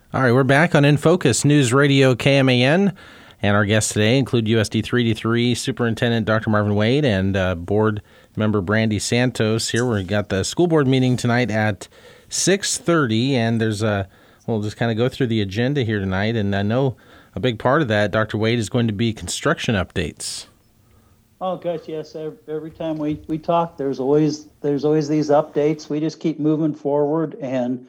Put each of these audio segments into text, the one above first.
All right, we're back on In Focus News Radio KMAN, and our guests today include USD 3D3 Superintendent Dr. Marvin Wade and Board Member Brandy Santos. Here we've got the school board meeting tonight at 6:30, and we'll just kind of go through the agenda here tonight, and I know a big part of that, Dr. Wade, is going to be construction updates. Oh gosh, yes. Every time we talk, there's always these updates. We just keep moving forward, and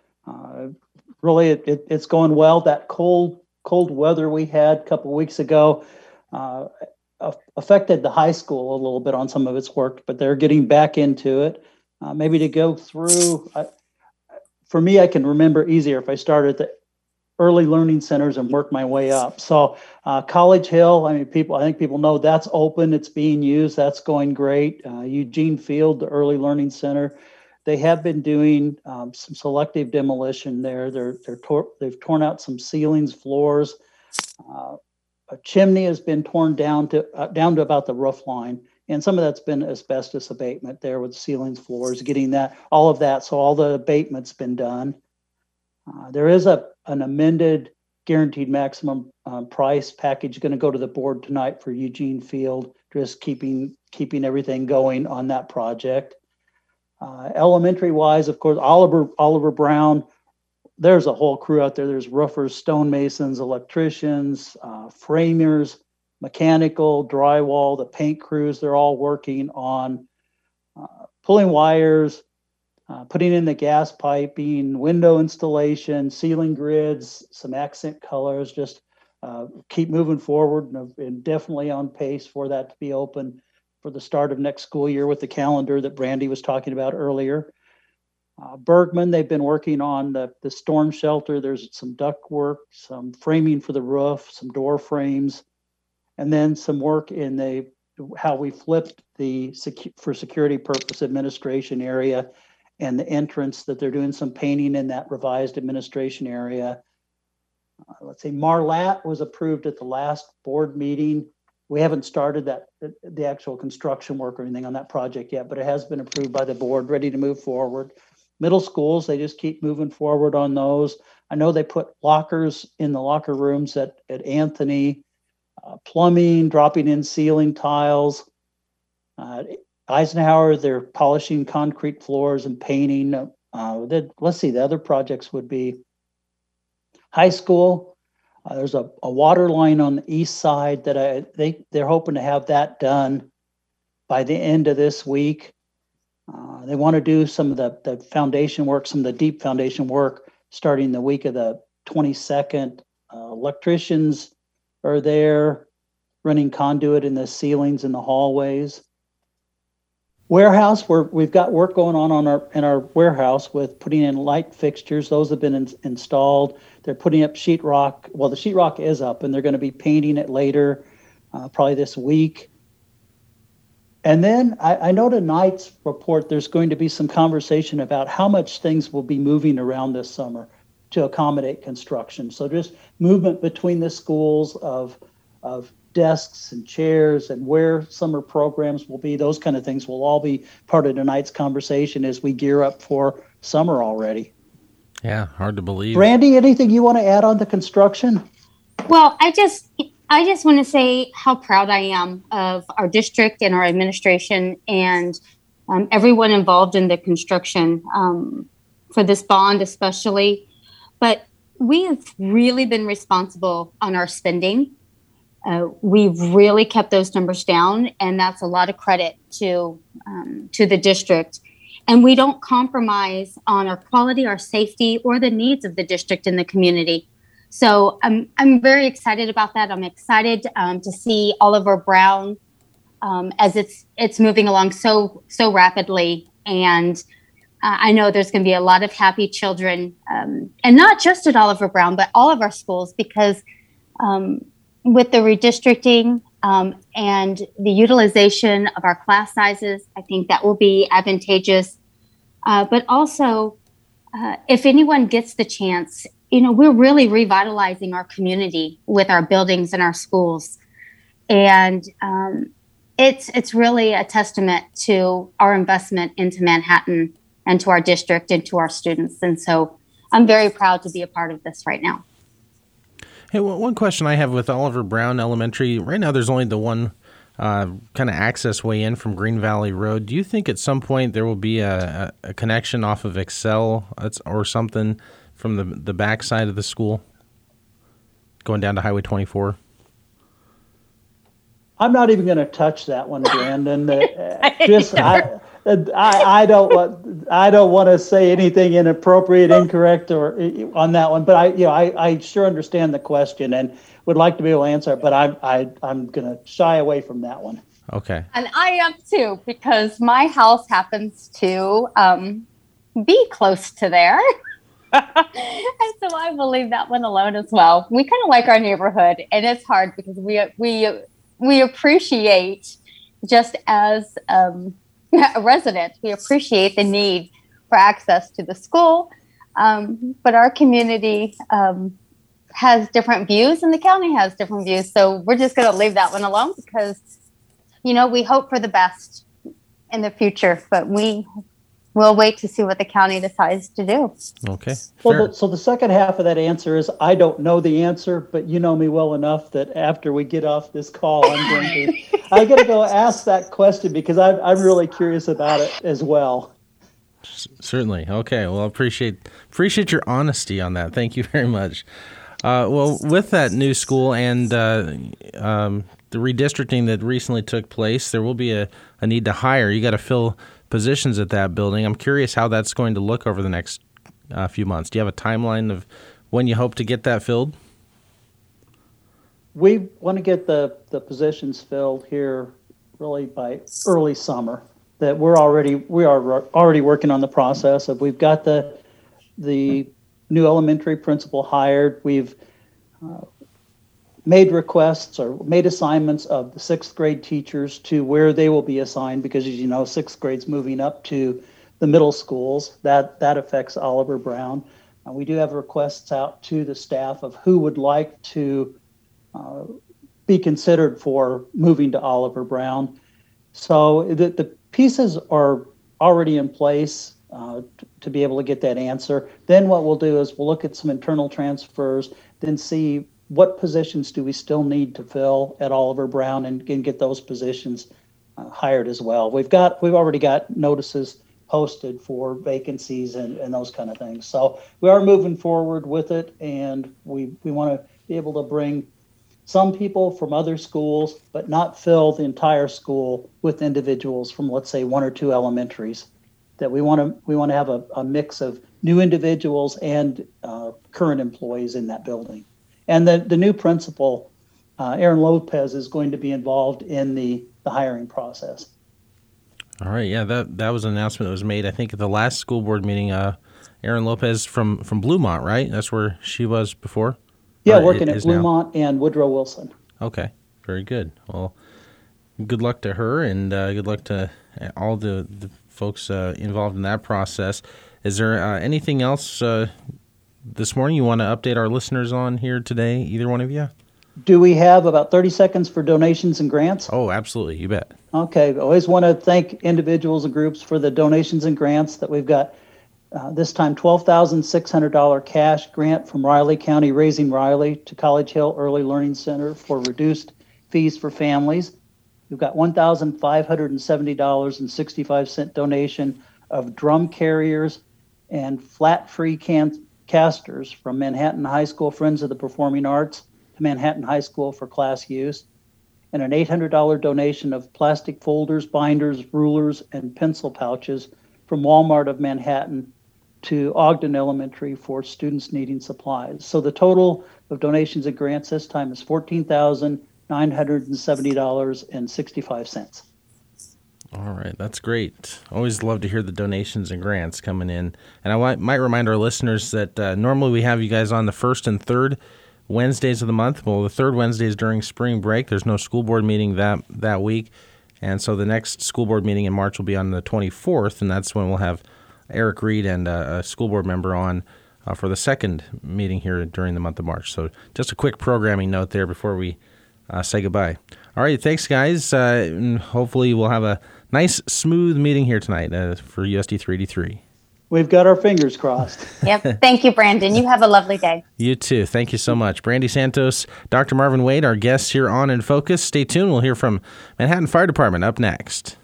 really it's going well. That cold weather we had a couple of weeks ago affected the high school a little bit on some of its work, but they're getting back into it. Maybe to go through, for me, I can remember easier if I start at the early learning centers and work my way up. So College Hill, I think people know that's open. It's being used. That's going great. Eugene Field, the early learning center, they have been doing some selective demolition there. They've torn out some ceilings, floors. A chimney has been torn down to about the roof line, and some of that's been asbestos abatement there with ceilings, floors, getting all of that. So all the abatement's been done. There is an amended guaranteed maximum price package going to go to the board tonight for Eugene Field, just keeping everything going on that project. Elementary wise, of course, Oliver Brown, there's a whole crew out there. There's roofers, stonemasons, electricians, framers, mechanical, drywall, the paint crews. They're all working on pulling wires, putting in the gas piping, window installation, ceiling grids, some accent colors. Just keep moving forward, and definitely on pace for that to be open for the start of next school year with the calendar that Brandy was talking about earlier. Bergman, they've been working on the storm shelter. There's some duct work, some framing for the roof, some door frames, and then some work in how we flipped for security purpose administration area and the entrance, that they're doing some painting in that revised administration area. Let's see, Marlatt was approved at the last board meeting. We haven't started the actual construction work or anything on that project yet, but it has been approved by the board, ready to move forward. Middle schools, they just keep moving forward on those. I know they put lockers in the locker rooms at Anthony, plumbing, dropping in ceiling tiles. Eisenhower, they're polishing concrete floors and painting. Let's see, the other projects would be high school. There's a water line on the east side that they're hoping to have that done by the end of this week. They want to do some of the foundation work, some of the deep foundation work starting the week of the 22nd. Electricians are there running conduit in the ceilings in the hallways. Warehouse, we've got work going on in our warehouse with putting in light fixtures. Those have been installed. They're putting up sheetrock. Well, the sheetrock is up, and they're going to be painting it later, probably this week. And then I know tonight's report, there's going to be some conversation about how much things will be moving around this summer to accommodate construction. So just movement between the schools of desks and chairs and where summer programs will be. Those kind of things will all be part of tonight's conversation as we gear up for summer already. Yeah, hard to believe. Brandy, anything you want to add on the construction? Well, I just want to say how proud I am of our district and our administration and everyone involved in the construction for this bond especially. But we have really been responsible on our spending. We've really kept those numbers down, and that's a lot of credit to the district. And we don't compromise on our quality, our safety, or the needs of the district and the community. So I'm very excited about that. I'm excited to see Oliver Brown as it's moving along so rapidly. And I know there's going to be a lot of happy children, and not just at Oliver Brown, but all of our schools, because with the redistricting and the utilization of our class sizes, I think that will be advantageous. But also, if anyone gets the chance, we're really revitalizing our community with our buildings and our schools. And it's really a testament to our investment into Manhattan and to our district and to our students. And so I'm very proud to be a part of this right now. Hey, one question I have with Oliver Brown Elementary, right now there's only the one kind of access way in from Green Valley Road. Do you think at some point there will be a connection off of Excel or something from the back side of the school going down to Highway 24? I'm not even going to touch that one, Brandon. I don't want to say anything inappropriate, incorrect, or on that one. But I sure understand the question and would like to be able to answer it. But I'm going to shy away from that one. Okay. And I am too, because my house happens to be close to there. And so I will leave that one alone as well. We kind of like our neighborhood, and it's hard because we appreciate, just as a resident, we appreciate the need for access to the school. But our community has different views, and the county has different views. So we're just going to leave that one alone because, we hope for the best in the future, but we'll wait to see what the county decides to do. Okay. So the second half of that answer is I don't know the answer, but you know me well enough that after we get off this call, I'm going to go ask that question because I'm really curious about it as well. Certainly. Okay. Well, appreciate your honesty on that. Thank you very much. Well, with that new school and the redistricting that recently took place, there will be a need to hire. You got to fill positions at that building. I'm curious how that's going to look over the next few months. Do you have a timeline of when you hope to get that filled? We want to get the positions filled here really by early summer. That we are already working on the process of we've got the new elementary principal hired. We've made requests or made assignments of the sixth grade teachers to where they will be assigned because, as you know, sixth grade's moving up to the middle schools. That affects Oliver Brown. We do have requests out to the staff of who would like to be considered for moving to Oliver Brown. So the pieces are already in place to be able to get that answer. Then what we'll do is we'll look at some internal transfers, then see what positions do we still need to fill at Oliver Brown and get those positions hired as well. We've already got notices posted for vacancies and those kind of things. So we are moving forward with it, and we want to be able to bring some people from other schools, but not fill the entire school with individuals from, let's say, one or two elementaries. That we want to have a mix of new individuals and current employees in that building. And the new principal, Aaron Lopez, is going to be involved in the hiring process. All right, yeah, that was an announcement that was made, I think, at the last school board meeting. Aaron Lopez from Bluemont, right? That's where she was before? Yeah, working at Bluemont and Woodrow Wilson. Okay, very good. Well, good luck to her, and good luck to all the folks involved in that process. Is there anything else this morning you want to update our listeners on here today, either one of you? Do we have about 30 seconds for donations and grants? Oh, absolutely. You bet. Okay. I always want to thank individuals and groups for the donations and grants that we've got. This time, $12,600 cash grant from Riley County Raising Riley to College Hill Early Learning Center for reduced fees for families. We've got $1,570.65 donation of drum carriers and flat-free casters from Manhattan High School Friends of the Performing Arts to Manhattan High School for class use, and an $800 donation of plastic folders, binders, rulers, and pencil pouches from Walmart of Manhattan to Ogden Elementary for students needing supplies. So the total of donations and grants this time is $14,970.65. All right, that's great. Always love to hear the donations and grants coming in. And I might remind our listeners that normally we have you guys on the first and third Wednesdays of the month. Well, the third Wednesday is during spring break. There's no school board meeting that week. And so the next school board meeting in March will be on the 24th, and that's when we'll have Eric Reed and a school board member on for the second meeting here during the month of March. So just a quick programming note there before we say goodbye. All right, thanks, guys. And hopefully we'll have a nice, smooth meeting here tonight for USD 383. We've got our fingers crossed. Yep. Thank you, Brandon. You have a lovely day. You too. Thank you so much. Brandy Santos, Dr. Marvin Wade, our guests here on In Focus. Stay tuned. We'll hear from Manhattan Fire Department up next.